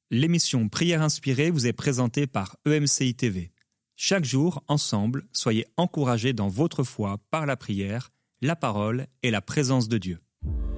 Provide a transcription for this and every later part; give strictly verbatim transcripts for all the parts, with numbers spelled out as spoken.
L'émission Prière inspirée vous est présentée par E M C I T V. Chaque jour, ensemble, soyez encouragés dans votre foi par la prière, la parole et la présence de Dieu.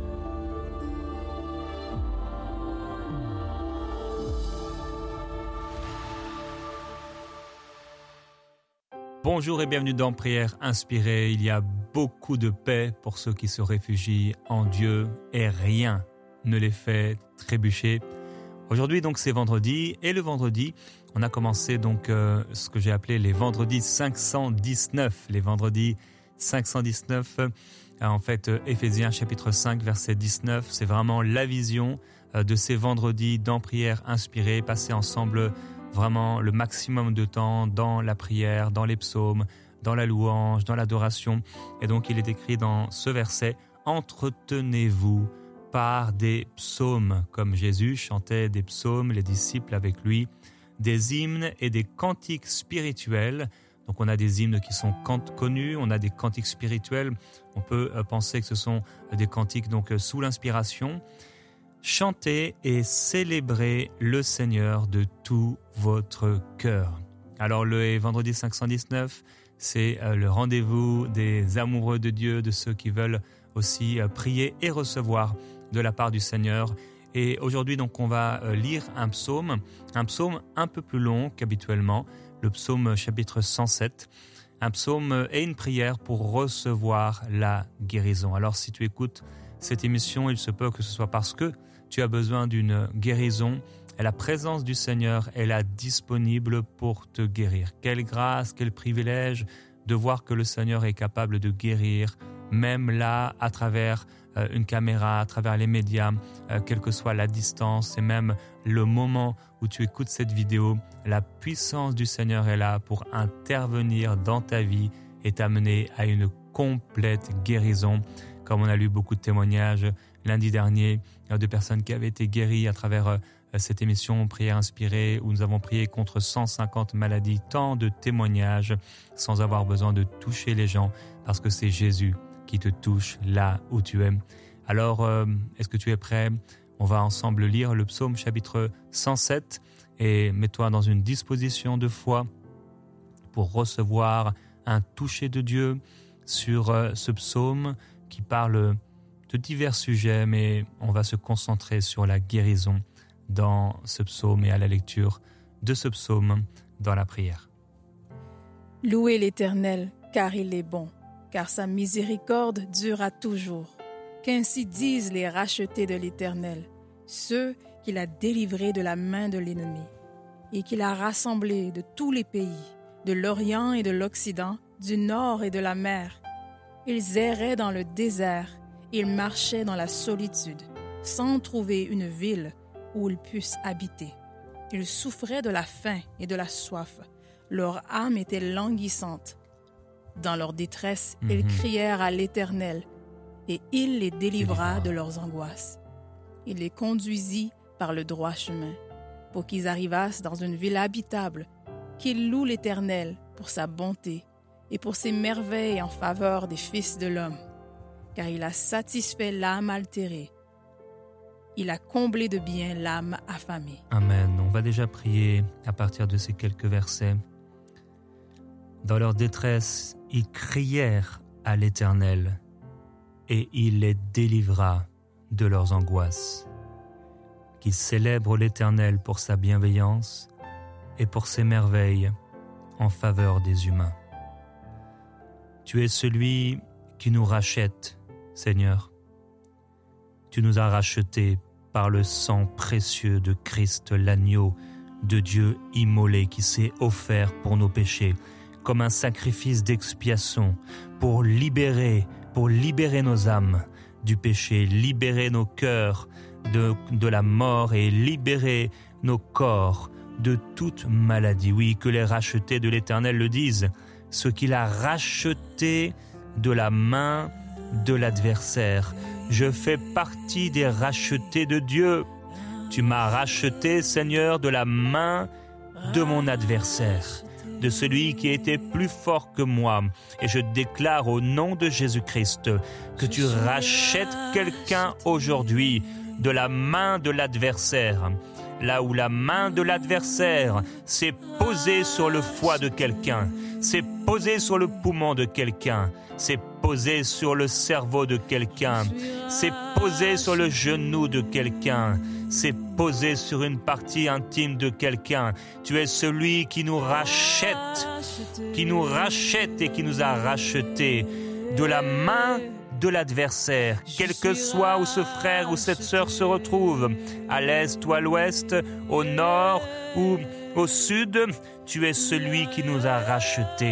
Bonjour et bienvenue dans Prière inspirée. Il y a beaucoup de paix pour ceux qui se réfugient en Dieu et rien ne les fait trébucher. Aujourd'hui, donc, c'est vendredi, et le vendredi, on a commencé donc euh, ce que j'ai appelé les vendredis cinq cent dix-neuf. Les vendredis cinq cent dix-neuf, euh, en fait, euh, Éphésiens chapitre cinq, verset dix-neuf, c'est vraiment la vision euh, de ces vendredis dans Prière inspirée, passer ensemble vraiment le maximum de temps dans la prière, dans les psaumes, dans la louange, dans l'adoration. Et donc, il est écrit dans ce verset, « Entretenez-vous par des psaumes », comme Jésus chantait des psaumes, les disciples avec lui, des hymnes et des cantiques spirituels. Donc on a des hymnes qui sont connus, on a des cantiques spirituels, on peut penser que ce sont des cantiques donc sous l'inspiration. Chantez et célébrez le Seigneur de tout votre cœur. Alors le vendredi cinq cent dix-neuf, c'est le rendez-vous des amoureux de Dieu, de ceux qui veulent aussi prier et recevoir de la part du Seigneur. Et aujourd'hui, donc, on va lire un psaume, un psaume un peu plus long qu'habituellement, le psaume chapitre cent sept, un psaume et une prière pour recevoir la guérison. Alors, si tu écoutes cette émission, il se peut que ce soit parce que tu as besoin d'une guérison et la présence du Seigneur est là disponible pour te guérir. Quelle grâce, quel privilège de voir que le Seigneur est capable de guérir, même là, à travers euh, une caméra, à travers les médias, euh, quelle que soit la distance et même le moment où tu écoutes cette vidéo, la puissance du Seigneur est là pour intervenir dans ta vie et t'amener à une complète guérison. Comme on a lu beaucoup de témoignages lundi dernier euh, de personnes qui avaient été guéries à travers euh, cette émission Prière inspirée où nous avons prié contre cent cinquante maladies, tant de témoignages sans avoir besoin de toucher les gens parce que c'est Jésus qui te touche là où tu es. Alors, euh, est-ce que tu es prêt? On va ensemble lire le psaume chapitre cent sept et mets-toi dans une disposition de foi pour recevoir un toucher de Dieu sur euh, ce psaume qui parle de divers sujets, mais on va se concentrer sur la guérison dans ce psaume et à la lecture de ce psaume dans la prière. Louez l'Éternel, car il est bon, car sa miséricorde durera toujours. Qu'ainsi disent les rachetés de l'Éternel, ceux qu'il a délivrés de la main de l'ennemi, et qu'il a rassemblés de tous les pays, de l'Orient et de l'Occident, du nord et de la mer. Ils erraient dans le désert, ils marchaient dans la solitude, sans trouver une ville où ils puissent habiter. Ils souffraient de la faim et de la soif, leur âme était languissante. Dans leur détresse, mm-hmm. ils crièrent à l'Éternel, et il les délivra de leurs angoisses. Il les conduisit par le droit chemin, pour qu'ils arrivassent dans une ville habitable, qu'ils louent l'Éternel pour sa bonté et pour ses merveilles en faveur des fils de l'homme. Car il a satisfait l'âme altérée, il a comblé de bien l'âme affamée. Amen. On va déjà prier à partir de ces quelques versets. Dans leur détresse, ils crièrent à l'Éternel, et il les délivra de leurs angoisses. Qu'ils célèbrent l'Éternel pour sa bienveillance et pour ses merveilles en faveur des humains. Tu es celui qui nous rachète, Seigneur. Tu nous as rachetés par le sang précieux de Christ, l'agneau de Dieu immolé qui s'est offert pour nos péchés, comme un sacrifice d'expiation pour libérer, pour libérer nos âmes du péché, libérer nos cœurs de, de la mort et libérer nos corps de toute maladie. Oui, que les rachetés de l'Éternel le disent, ce qu'il a racheté de la main de l'adversaire. Je fais partie des rachetés de Dieu. Tu m'as racheté, Seigneur, de la main de mon adversaire, de celui qui était plus fort que moi. Et je déclare au nom de Jésus-Christ que tu rachètes quelqu'un aujourd'hui de la main de l'adversaire. là où la main de l'adversaire s'est posée sur le foie de quelqu'un, s'est posée sur le poumon de quelqu'un, s'est posée sur le cerveau de quelqu'un, s'est posée sur le genou de quelqu'un, s'est posée sur une partie intime de quelqu'un. Tu es celui qui nous rachète, qui nous rachète et qui nous a rachetés de la main de l'adversaire, quel que soit où ce frère ou cette sœur se retrouve, à l'est ou à l'ouest, au nord ou au sud, tu es celui qui nous a rachetés.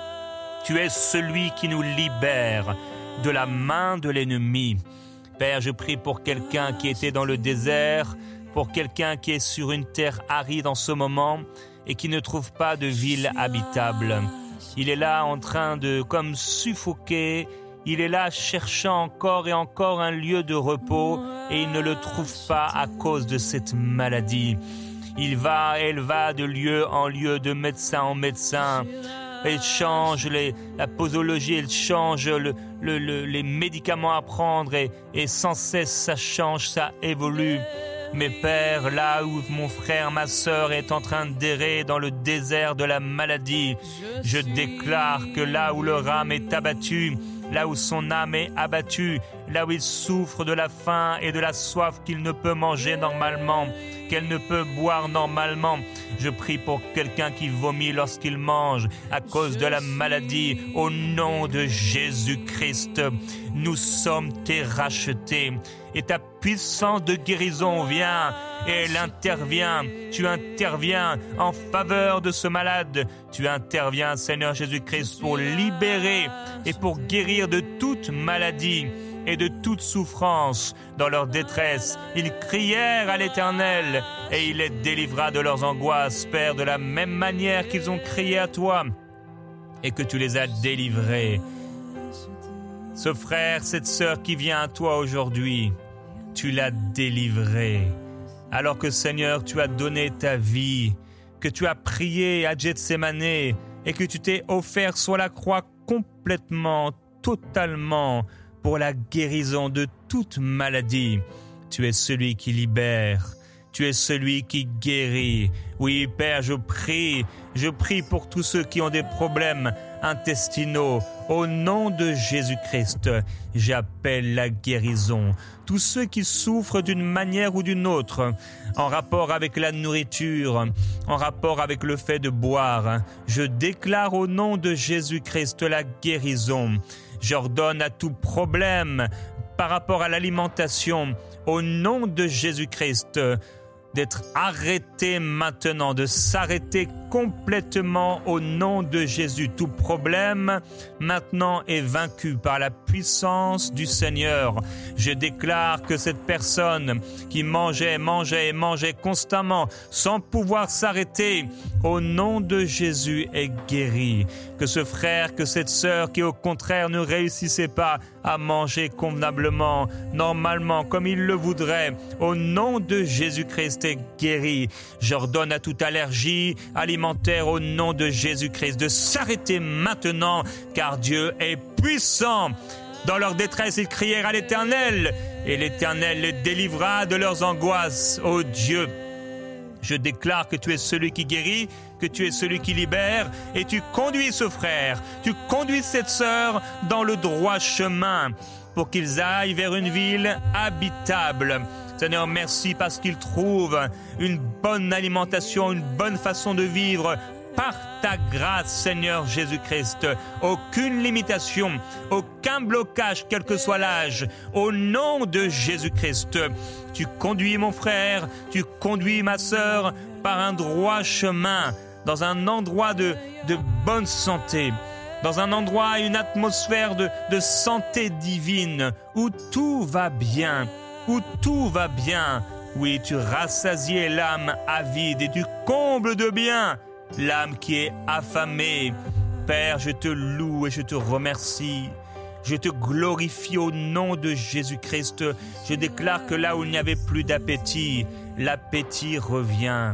Tu es celui qui nous libère de la main de l'ennemi. Père, je prie pour quelqu'un qui était dans le désert, pour quelqu'un qui est sur une terre aride en ce moment et qui ne trouve pas de ville habitable. Il est là en train de comme suffoquer. Il est là cherchant encore et encore un lieu de repos et il ne le trouve pas à cause de cette maladie. Il va, elle va de lieu en lieu, de médecin en médecin. Elle change les, la posologie, elle change le, le, le, les médicaments à prendre et, et sans cesse ça change, ça évolue. Mais Père, là où mon frère, ma sœur est en train d'errer dans le désert de la maladie, je déclare que là où leur âme est abattue, là où son âme est abattue, là où il souffre de la faim et de la soif qu'il ne peut manger normalement, qu'elle ne peut boire normalement. Je prie pour quelqu'un qui vomit lorsqu'il mange à cause de la maladie. Au nom de Jésus-Christ, nous sommes tes rachetés. Et ta puissance de guérison vient et elle intervient. Tu interviens en faveur de ce malade. Tu interviens, Seigneur Jésus-Christ, pour libérer et pour guérir de toute maladie et de toute souffrance dans leur détresse. Ils crièrent à l'Éternel et il les délivra de leurs angoisses, Père, de la même manière qu'ils ont crié à toi et que tu les as délivrés. Ce frère, cette sœur qui vient à toi aujourd'hui, tu l'as délivré. Alors que Seigneur, tu as donné ta vie, que tu as prié à Gethsémane et que tu t'es offert sur la croix complètement, totalement, pour la guérison de toute maladie. Tu es celui qui libère. Tu es celui qui guérit. Oui, Père, je prie, je prie pour tous ceux qui ont des problèmes intestinaux. Au nom de Jésus-Christ, j'appelle la guérison. Tous ceux qui souffrent d'une manière ou d'une autre, en rapport avec la nourriture, en rapport avec le fait de boire, je déclare au nom de Jésus-Christ la guérison. J'ordonne à tout problème par rapport à l'alimentation, au nom de Jésus-Christ, d'être arrêté maintenant, de s'arrêter complètement au nom de Jésus. Tout problème maintenant est vaincu par la puissance du Seigneur. Je déclare que cette personne qui mangeait, mangeait et mangeait constamment sans pouvoir s'arrêter, au nom de Jésus est guéri. Que ce frère, que cette sœur qui au contraire ne réussissait pas à manger convenablement, normalement, comme il le voudrait, au nom de Jésus-Christ est guéri. J'ordonne à toute allergie alimentaire au nom de Jésus-Christ de s'arrêter maintenant, car Dieu est puissant. Dans leur détresse, ils crièrent à l'Éternel, et l'Éternel les délivra de leurs angoisses. Ô Dieu, je déclare que tu es celui qui guérit, que tu es celui qui libère, et tu conduis ce frère, tu conduis cette sœur dans le droit chemin, pour qu'ils aillent vers une ville habitable. Seigneur, merci parce qu'ils trouvent une bonne alimentation, une bonne façon de vivre par ta grâce, Seigneur Jésus-Christ. Aucune limitation, aucun blocage, quel que soit l'âge. Au nom de Jésus-Christ, tu conduis mon frère, tu conduis ma sœur par un droit chemin, dans un endroit de, de bonne santé, dans un endroit, une atmosphère de, de santé divine, où tout va bien, où tout va bien. Oui, tu rassasies l'âme avide et tu combles de bien l'âme qui est affamée. Père, je te loue et je te remercie. Je te glorifie au nom de Jésus-Christ. Je déclare que là où il n'y avait plus d'appétit, l'appétit revient.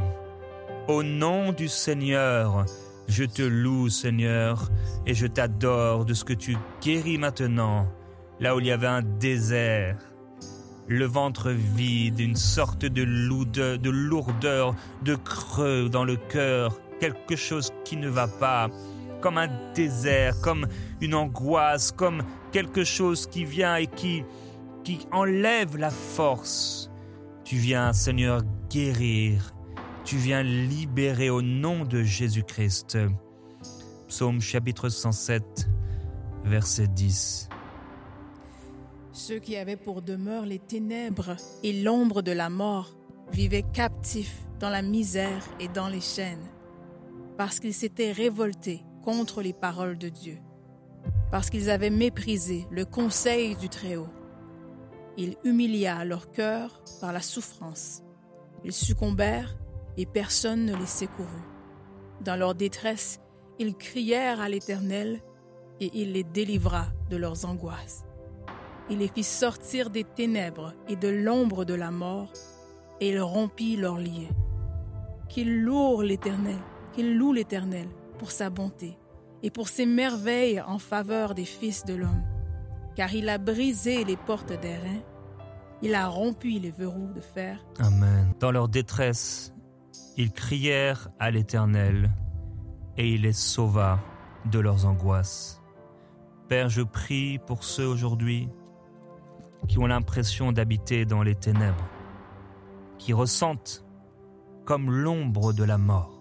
Au nom du Seigneur, je te loue, Seigneur, et je t'adore de ce que tu guéris maintenant, là où il y avait un désert. le ventre vide, une sorte de lourdeur, de lourdeur, de creux dans le cœur, quelque chose qui ne va pas, comme un désert, comme une angoisse, comme quelque chose qui vient et qui, qui enlève la force. Tu viens, Seigneur, guérir, tu viens libérer au nom de Jésus-Christ. Psaume chapitre cent sept, verset dix. Ceux qui avaient pour demeure les ténèbres et l'ombre de la mort vivaient captifs dans la misère et dans les chaînes, parce qu'ils s'étaient révoltés contre les paroles de Dieu, parce qu'ils avaient méprisé le conseil du Très-Haut. Il humilia leur cœur par la souffrance. Ils succombèrent et personne ne les secourut. Dans leur détresse, ils crièrent à l'Éternel et il les délivra de leurs angoisses. Il les fit sortir des ténèbres et de l'ombre de la mort, et il rompit leurs liens. Qu'ils louent l'Éternel, qu'ils louent l'Éternel pour sa bonté et pour ses merveilles en faveur des fils de l'homme. Car il a brisé les portes d'airain, il a rompu les verrous de fer. Amen. Dans leur détresse, ils crièrent à l'Éternel, et il les sauva de leurs angoisses. Père, je prie pour ceux aujourd'hui qui ont l'impression d'habiter dans les ténèbres, qui ressentent comme l'ombre de la mort.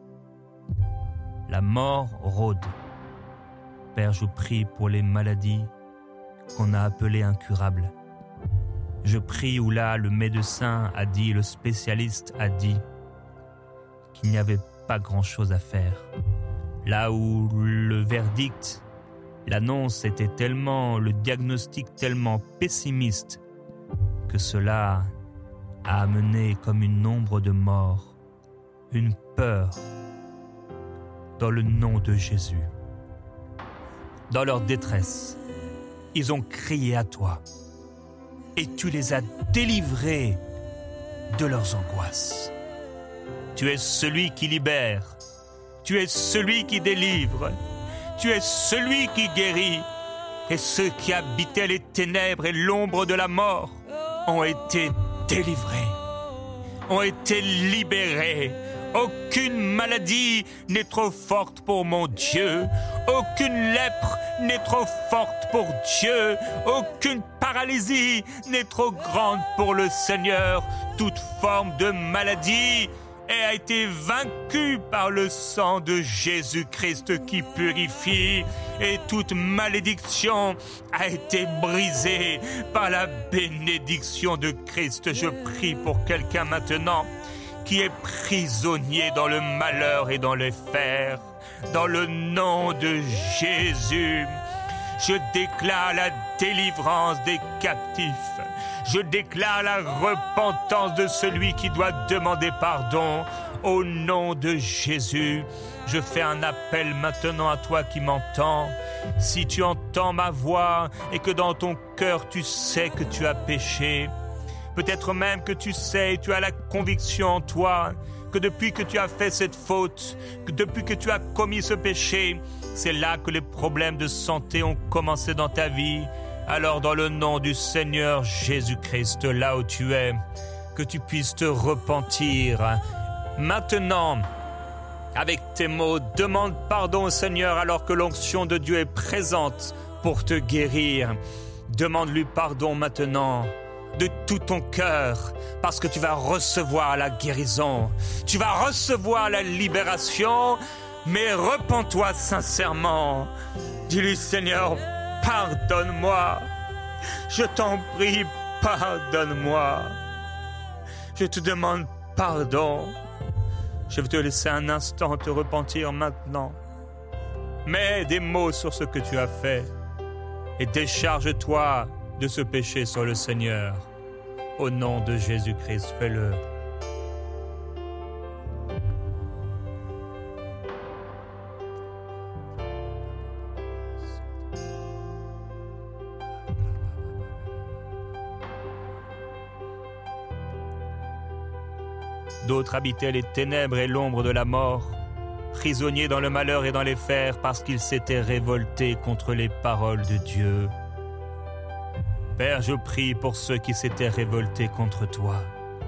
La mort rôde. Père, je prie pour les maladies qu'on a appelées incurables. Je prie où là, le médecin a dit, le spécialiste a dit qu'il n'y avait pas grand-chose à faire. Là où le verdict, l'annonce était tellement, le diagnostic tellement pessimiste que cela a amené comme une ombre de mort, une peur dans le nom de Jésus. Dans leur détresse, ils ont crié à toi et tu les as délivrés de leurs angoisses. Tu es celui qui libère, tu es celui qui délivre, tu es celui qui guérit, et ceux qui habitaient les ténèbres et l'ombre de la mort ont été délivrés, ont été libérés. Aucune maladie n'est trop forte pour mon Dieu, aucune lèpre n'est trop forte pour Dieu, aucune paralysie n'est trop grande pour le Seigneur. Toute forme de maladie a été vaincue par le sang de Jésus-Christ qui purifie, et toute malédiction a été brisée par la bénédiction de Christ. Je prie pour quelqu'un maintenant qui est prisonnier dans le malheur et dans les fers. Dans le nom de Jésus, je déclare la délivrance des captifs. Je déclare la repentance de celui qui doit demander pardon. Au nom de Jésus, je fais un appel maintenant à toi qui m'entends. Si tu entends ma voix et que dans ton cœur tu sais que tu as péché, peut-être même que tu sais, tu as la conviction en toi que depuis que tu as fait cette faute, que depuis que tu as commis ce péché, c'est là que les problèmes de santé ont commencé dans ta vie. Alors dans le nom du Seigneur Jésus-Christ, là où tu es, que tu puisses te repentir. Maintenant, avec tes mots, demande pardon au Seigneur alors que l'onction de Dieu est présente pour te guérir. Demande-lui pardon maintenant, de tout ton cœur, parce que tu vas recevoir la guérison, tu vas recevoir la libération, mais repens-toi sincèrement. Dis-lui, Seigneur, pardonne-moi, je t'en prie, pardonne-moi. Je te demande pardon. Je vais te laisser un instant te repentir maintenant. Mets des mots sur ce que tu as fait et décharge-toi de ce péché sur le Seigneur. Au nom de Jésus-Christ, fais-le. D'autres habitaient les ténèbres et l'ombre de la mort, prisonniers dans le malheur et dans les fers parce qu'ils s'étaient révoltés contre les paroles de Dieu. Père, je prie pour ceux qui s'étaient révoltés contre toi.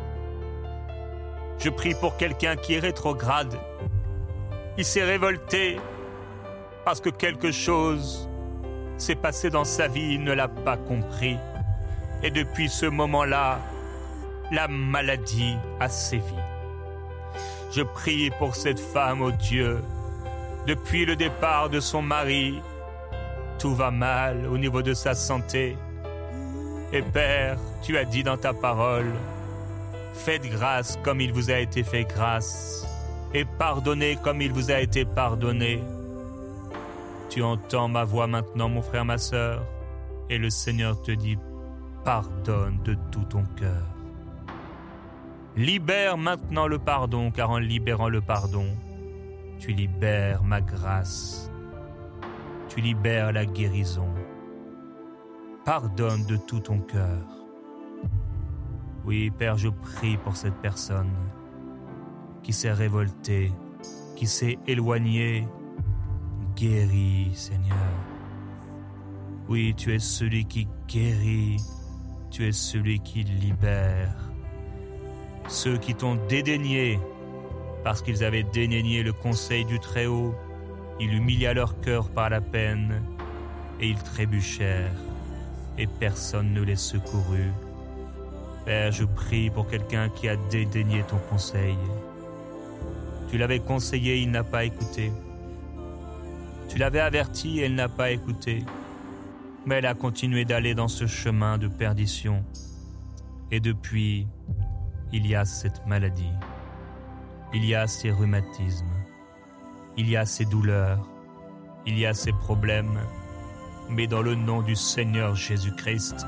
Je prie pour quelqu'un qui est rétrograde. Il s'est révolté parce que quelque chose s'est passé dans sa vie, il ne l'a pas compris. Et depuis ce moment-là, la maladie a sévi. Je prie pour cette femme, oh Dieu. Depuis le départ de son mari, tout va mal au niveau de sa santé. Et Père, tu as dit dans ta parole, faites grâce comme il vous a été fait grâce, et pardonnez comme il vous a été pardonné. Tu entends ma voix maintenant, mon frère, ma sœur, et le Seigneur te dit, pardonne de tout ton cœur. Libère maintenant le pardon, car en libérant le pardon, tu libères ma grâce, tu libères la guérison. Pardonne de tout ton cœur. Oui, Père, je prie pour cette personne qui s'est révoltée, qui s'est éloignée. Guéris, Seigneur. Oui, tu es celui qui guérit, tu es celui qui libère. Ceux qui t'ont dédaigné, parce qu'ils avaient dédaigné le conseil du Très-Haut, il humilia leur cœur par la peine, et ils trébuchèrent, et personne ne les secourut. Père, je prie pour quelqu'un qui a dédaigné ton conseil. Tu l'avais conseillé, il n'a pas écouté. Tu l'avais averti, et il n'a pas écouté. Mais elle a continué d'aller dans ce chemin de perdition. Et depuis, il y a cette maladie. Il y a ces rhumatismes. Il y a ces douleurs. Il y a ces problèmes. Mais dans le nom du Seigneur Jésus-Christ,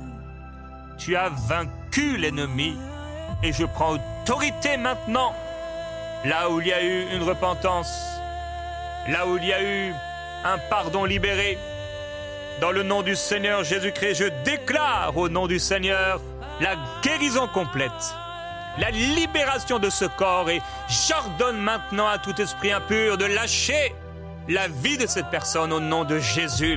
tu as vaincu l'ennemi. Et je prends autorité maintenant, là où il y a eu une repentance, là où il y a eu un pardon libéré. Dans le nom du Seigneur Jésus-Christ, je déclare au nom du Seigneur la guérison complète, la libération de ce corps, et j'ordonne maintenant à tout esprit impur de lâcher la vie de cette personne au nom de Jésus.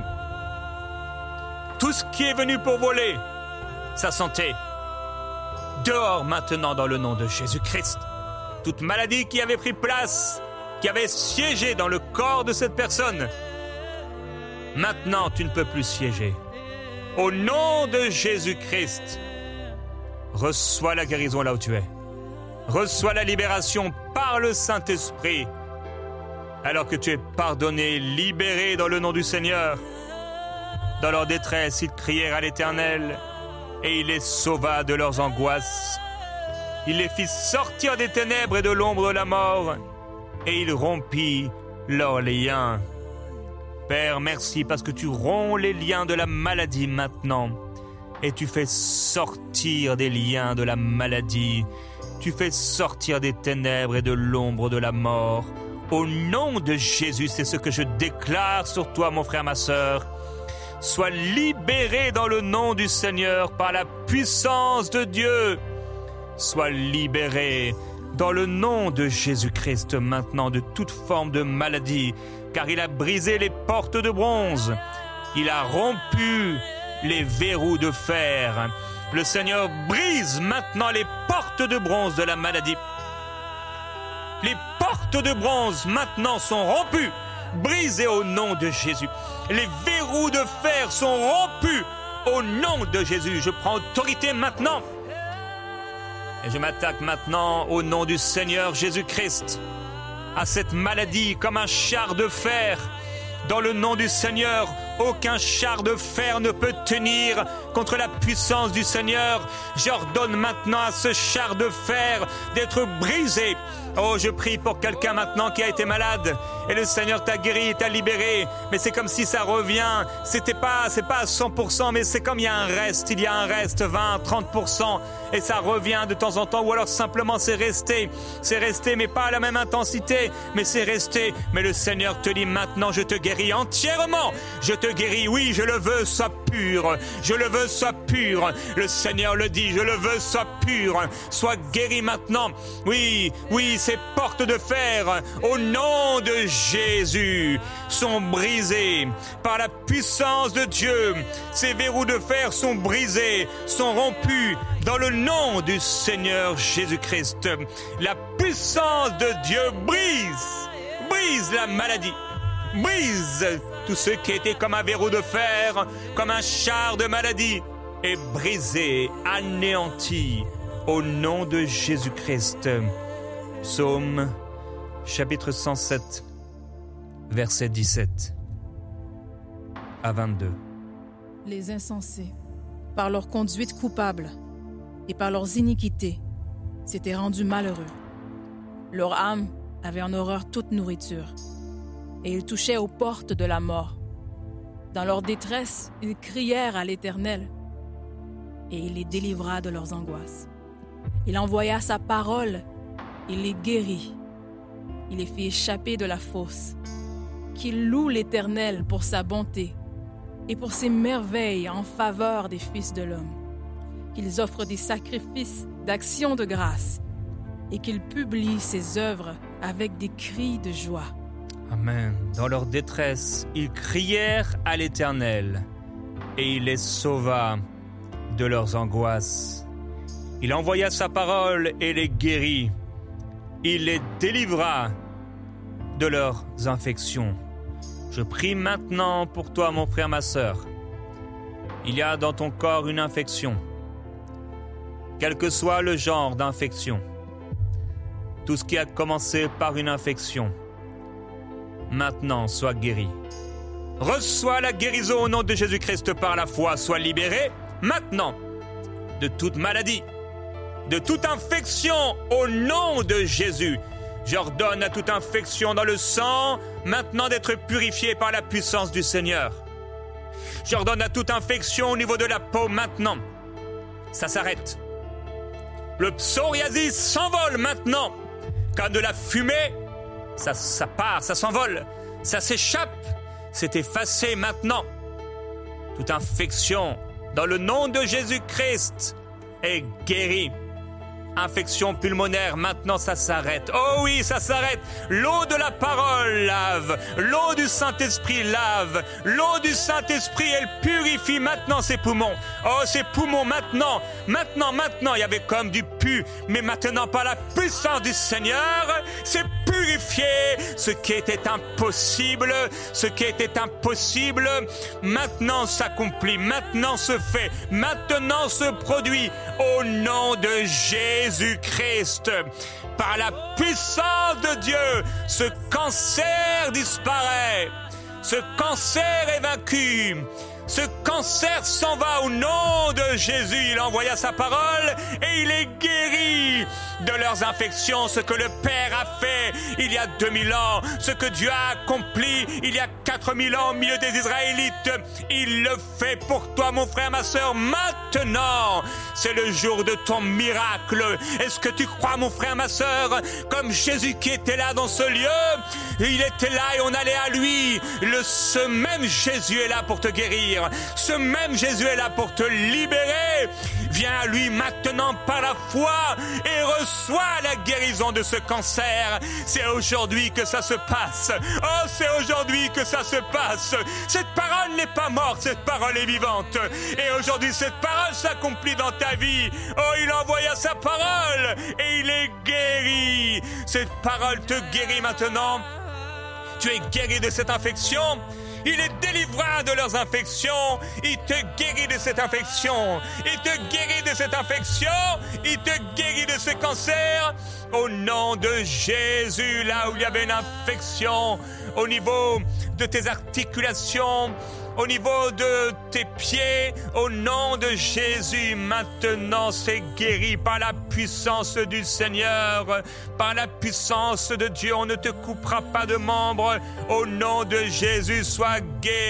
Tout ce qui est venu pour voler sa santé, dehors maintenant dans le nom de Jésus-Christ. Toute maladie qui avait pris place, qui avait siégé dans le corps de cette personne, maintenant tu ne peux plus siéger. Au nom de Jésus-Christ, reçois la guérison là où tu es. Reçois la libération par le Saint-Esprit, alors que tu es pardonné, libéré dans le nom du Seigneur. Dans leur détresse, ils crièrent à l'Éternel, et il les sauva de leurs angoisses. Il les fit sortir des ténèbres et de l'ombre de la mort, et il rompit leurs liens. Père, merci parce que tu romps les liens de la maladie maintenant, et tu fais sortir des liens de la maladie. Tu fais sortir des ténèbres et de l'ombre de la mort. Au nom de Jésus, c'est ce que je déclare sur toi, mon frère, ma sœur. Sois libéré dans le nom du Seigneur par la puissance de Dieu. Sois libéré dans le nom de Jésus-Christ maintenant de toute forme de maladie, car il a brisé les portes de bronze. Il a rompu les verrous de fer. Le Seigneur brise maintenant les portes de bronze de la maladie. Les portes de bronze maintenant sont rompues, brisées au nom de Jésus. Les verrous de fer sont rompus au nom de Jésus. Je prends autorité maintenant. Et je m'attaque maintenant au nom du Seigneur Jésus-Christ à cette maladie comme un char de fer. Dans le nom du Seigneur, aucun char de fer ne peut tenir contre la puissance du Seigneur. J'ordonne maintenant à ce char de fer d'être brisé. Oh, je prie pour quelqu'un maintenant qui a été malade et le Seigneur t'a guéri, t'a libéré, mais c'est comme si ça revient. C'était pas, c'est pas à cent pour cent, mais c'est comme il y a un reste, il y a un reste, vingt, trente pour cent, et ça revient de temps en temps, ou alors simplement c'est resté, c'est resté, mais pas à la même intensité, mais c'est resté. Mais le Seigneur te dit maintenant, je te guéris entièrement, je te te guérit. Oui, je le veux, sois pur. Je le veux, sois pur. Le Seigneur le dit, je le veux, sois pur. Sois guéri maintenant. Oui, oui, ces portes de fer, au nom de Jésus, sont brisées par la puissance de Dieu. Ces verrous de fer sont brisés, sont rompus dans le nom du Seigneur Jésus-Christ. La puissance de Dieu brise, brise la maladie, brise tout ce qui était comme un verrou de fer, comme un char de maladie, est brisé, anéanti au nom de Jésus-Christ. Psaume chapitre cent sept, versets dix-sept à vingt-deux. Les insensés, par leur conduite coupable et par leurs iniquités, s'étaient rendus malheureux. Leur âme avait en horreur toute nourriture, et ils touchaient aux portes de la mort. Dans leur détresse, ils crièrent à l'Éternel, et il les délivra de leurs angoisses. Il envoya sa parole, il les guérit. Il les fit échapper de la fosse. Qu'ils louent l'Éternel pour sa bonté et pour ses merveilles en faveur des fils de l'homme. Qu'ils offrent des sacrifices d'action de grâce et qu'ils publient ses œuvres avec des cris de joie. Amen. Dans leur détresse, ils crièrent à l'Éternel et il les sauva de leurs angoisses. Il envoya sa parole et les guérit. Il les délivra de leurs infections. Je prie maintenant pour toi, mon frère, ma sœur. Il y a dans ton corps une infection. Quel que soit le genre d'infection, tout ce qui a commencé par une infection, maintenant sois guéri. Reçois la guérison au nom de Jésus-Christ par la foi. Sois libéré maintenant de toute maladie, de toute infection au nom de Jésus. J'ordonne à toute infection dans le sang maintenant d'être purifiée par la puissance du Seigneur. J'ordonne à toute infection au niveau de la peau maintenant. Ça s'arrête. Le psoriasis s'envole maintenant. Quand de la fumée, ça, ça part, ça s'envole, ça s'échappe, c'est effacé maintenant. Toute infection dans le nom de Jésus-Christ est guérie. Infection pulmonaire, maintenant ça s'arrête. Oh oui, ça s'arrête. L'eau de la parole lave. L'eau du Saint-Esprit lave. L'eau du Saint-Esprit, elle purifie maintenant ses poumons. Oh, ses poumons maintenant. Maintenant, maintenant, il y avait comme du pu. Mais maintenant, par la puissance du Seigneur, c'est purifié. Ce qui était impossible, ce qui était impossible, maintenant s'accomplit. Maintenant se fait. Maintenant se produit. Au nom de Jésus. Jésus-Christ, par la puissance de Dieu, ce cancer disparaît, ce cancer est vaincu, ce cancer s'en va au nom de Jésus. Il envoya sa parole et il est guéri de leurs infections. Ce que le Père a fait il y a deux mille ans, ce que Dieu a accompli il y a quatre mille ans au milieu des Israélites, il le fait pour toi, mon frère, ma sœur, maintenant. C'est le jour de ton miracle. Est-ce que tu crois, mon frère, ma sœur, comme Jésus qui était là dans ce lieu, il était là et on allait à lui. Le, ce même Jésus est là pour te guérir. Ce même Jésus est là pour te libérer. Viens à lui maintenant par la foi et reçois la guérison de ce cancer. C'est aujourd'hui que ça se passe. Oh, c'est aujourd'hui que ça se passe. Cette parole n'est pas morte, cette parole est vivante. Et aujourd'hui, cette parole s'accomplit dans ta vie. Oh, il envoya sa parole et il est guéri. Cette parole te guérit maintenant. Tu es guéri de cette infection. Il est délivrant de leurs infections. Il te guérit de cette infection. Il te guérit de cette infection. Il te guérit de ce cancer. Au nom de Jésus, là où il y avait une infection, au niveau de tes articulations, au niveau de tes pieds, au nom de Jésus, maintenant c'est guéri par la puissance du Seigneur, par la puissance de Dieu. On ne te coupera pas de membres. Au nom de Jésus, sois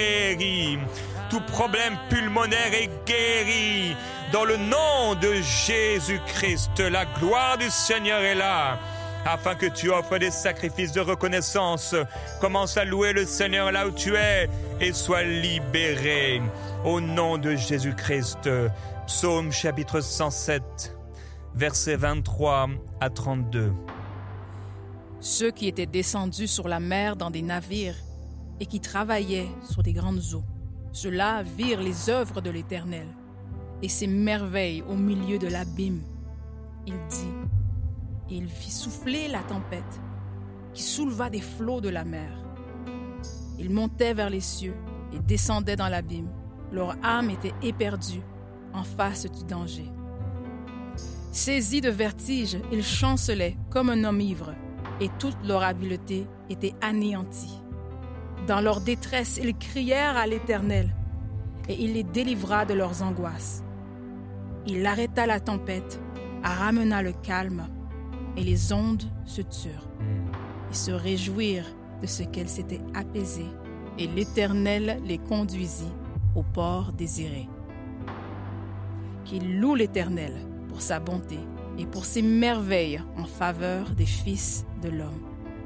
guéri. Tout problème pulmonaire est guéri. Dans le nom de Jésus-Christ, la gloire du Seigneur est là. Afin que tu offres des sacrifices de reconnaissance. Commence à louer le Seigneur là où tu es et sois libéré au nom de Jésus-Christ. Psaume chapitre cent sept, versets vingt-trois à trente-deux. Ceux qui étaient descendus sur la mer dans des navires et qui travaillaient sur des grandes eaux, ceux-là virent les œuvres de l'Éternel et ses merveilles au milieu de l'abîme. Il dit, et il fit souffler la tempête qui souleva des flots de la mer. Ils montaient vers les cieux et descendaient dans l'abîme. Leur âme était éperdue en face du danger. Saisis de vertige, ils chancelaient comme un homme ivre, et toute leur habileté était anéantie. Dans leur détresse, ils crièrent à l'Éternel, et il les délivra de leurs angoisses. Il arrêta la tempête, ramena le calme, et les ondes se turent. Ils se réjouirent de ce qu'elles s'étaient apaisées, et l'Éternel les conduisit au port désiré. Qu'ils louent l'Éternel pour sa bonté et pour ses merveilles en faveur des fils de l'homme.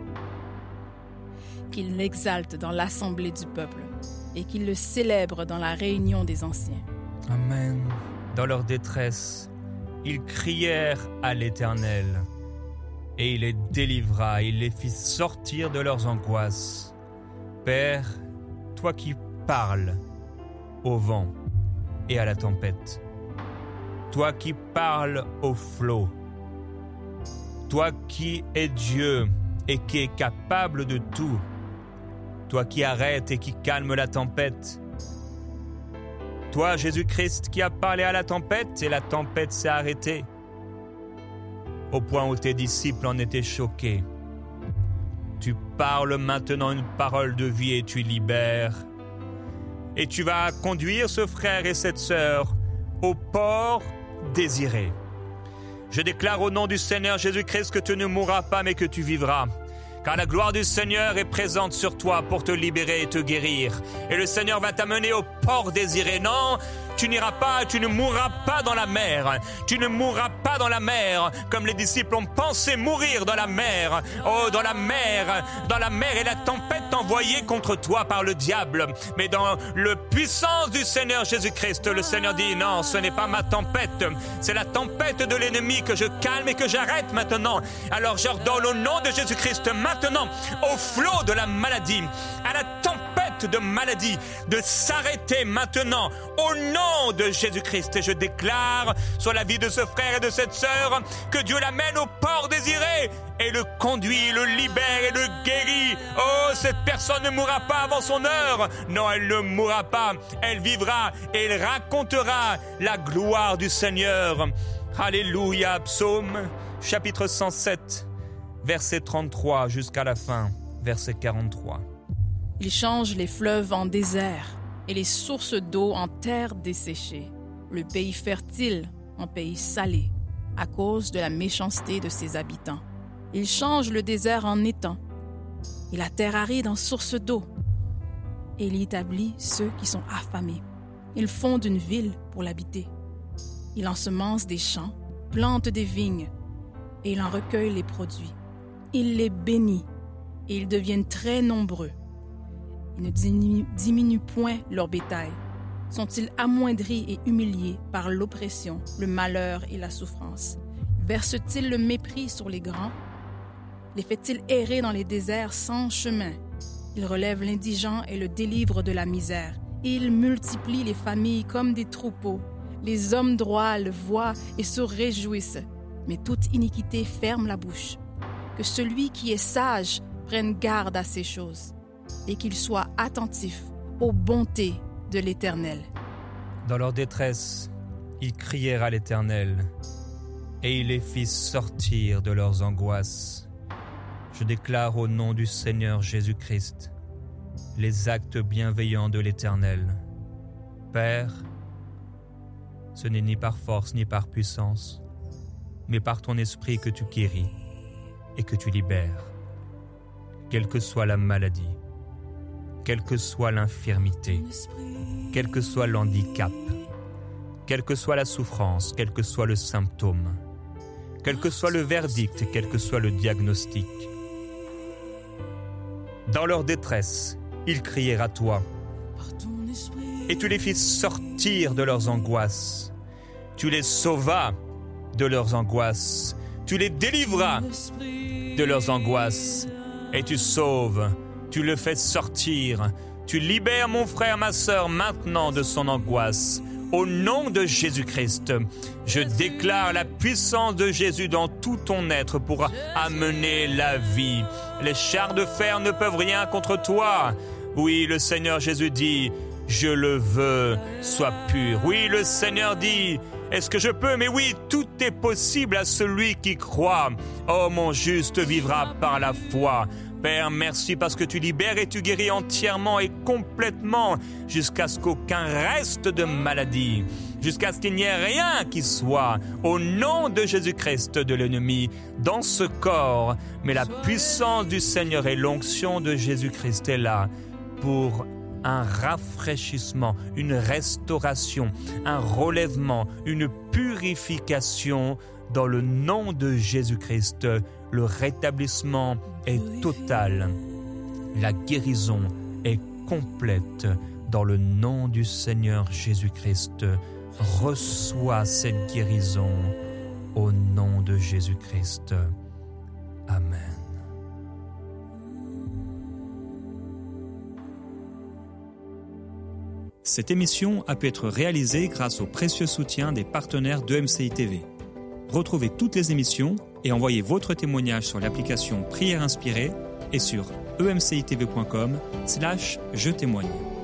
Qu'ils l'exaltent dans l'assemblée du peuple et qu'ils le célèbrent dans la réunion des anciens. Amen. Dans leur détresse, ils crièrent à l'Éternel, et il les délivra, il les fit sortir de leurs angoisses. Père, toi qui parles au vent et à la tempête, toi qui parles aux flots, toi qui es Dieu et qui es capable de tout, toi qui arrêtes et qui calmes la tempête, toi, Jésus-Christ, qui a parlé à la tempête et la tempête s'est arrêtée, au point où tes disciples en étaient choqués. Tu parles maintenant une parole de vie et tu libères. Et tu vas conduire ce frère et cette sœur au port désiré. Je déclare au nom du Seigneur Jésus-Christ que tu ne mourras pas mais que tu vivras. Car la gloire du Seigneur est présente sur toi pour te libérer et te guérir. Et le Seigneur va t'amener au port désiré. Non, tu n'iras pas, tu ne mourras pas dans la mer. Tu ne mourras pas dans la mer, comme les disciples ont pensé mourir dans la mer. Oh, dans la mer, dans la mer et la tempête envoyée contre toi par le diable. Mais dans la puissance du Seigneur Jésus-Christ, le Seigneur dit, non, ce n'est pas ma tempête. C'est la tempête de l'ennemi que je calme et que j'arrête maintenant. Alors j'ordonne au nom de Jésus-Christ maintenant, au flot de la maladie, à la tempête de maladie, de s'arrêter maintenant, au nom de Jésus-Christ. Et je déclare sur la vie de ce frère et de cette sœur que Dieu l'amène au port désiré et le conduit, le libère et le guérit. Oh, cette personne ne mourra pas avant son heure. Non, elle ne mourra pas. Elle vivra et elle racontera la gloire du Seigneur. Alléluia. Psaume chapitre cent sept, verset trente-trois jusqu'à la fin, verset quarante-trois. Il change les fleuves en désert et les sources d'eau en terre desséchée, le pays fertile en pays salé, à cause de la méchanceté de ses habitants. Il change le désert en étang et la terre aride en source d'eau. Et il y établit ceux qui sont affamés. Il fonde une ville pour l'habiter. Il ensemence des champs, plante des vignes et il en recueille les produits. Il les bénit et ils deviennent très nombreux. Il ne diminue, diminue point leur bétail. Sont-ils amoindris et humiliés par l'oppression, le malheur et la souffrance? Verse-t-il le mépris sur les grands? Les fait-il errer dans les déserts sans chemin? Il relève l'indigent et le délivre de la misère. Il multiplie les familles comme des troupeaux. Les hommes droits le voient et se réjouissent. Mais toute iniquité ferme la bouche. Que celui qui est sage prenne garde à ces choses et qu'il soit attentif aux bontés de l'Éternel. Dans leur détresse, ils crièrent à l'Éternel et il les fit sortir de leurs angoisses. Je déclare au nom du Seigneur Jésus-Christ les actes bienveillants de l'Éternel. Père, ce n'est ni par force ni par puissance, mais par ton esprit que tu guéris et que tu libères. Quelle que soit la maladie, quelle que soit l'infirmité, quel que soit l'handicap, quelle que soit la souffrance, quel que soit le symptôme, quel que soit le verdict, quel que soit le diagnostic. Dans leur détresse, ils crièrent à toi et tu les fis sortir de leurs angoisses. Tu les sauvas de leurs angoisses. Tu les délivras de leurs angoisses. Et tu sauves, tu le fais sortir. Tu libères mon frère, ma sœur, maintenant de son angoisse. Au nom de Jésus-Christ, je déclare la puissance de Jésus dans tout ton être pour amener la vie. Les chars de fer ne peuvent rien contre toi. Oui, le Seigneur Jésus dit, je le veux, sois pur. Oui, le Seigneur dit, est-ce que je peux? Mais oui, tout est possible à celui qui croit. Oh, mon juste vivra par la foi. Père, merci parce que tu libères et tu guéris entièrement et complètement jusqu'à ce qu'aucun reste de maladie, jusqu'à ce qu'il n'y ait rien qui soit au nom de Jésus-Christ de l'ennemi dans ce corps. Mais la puissance du Seigneur et l'onction de Jésus-Christ est là pour un rafraîchissement, une restauration, un relèvement, une purification dans le nom de Jésus-Christ. Le rétablissement est total. La guérison est complète dans le nom du Seigneur Jésus-Christ. Reçois cette guérison au nom de Jésus-Christ. Amen. Cette émission a pu être réalisée grâce au précieux soutien des partenaires d'E M C I T V. Retrouvez toutes les émissions et envoyez votre témoignage sur l'application Prière Inspirée et sur e m c i t v point com slash je témoigne.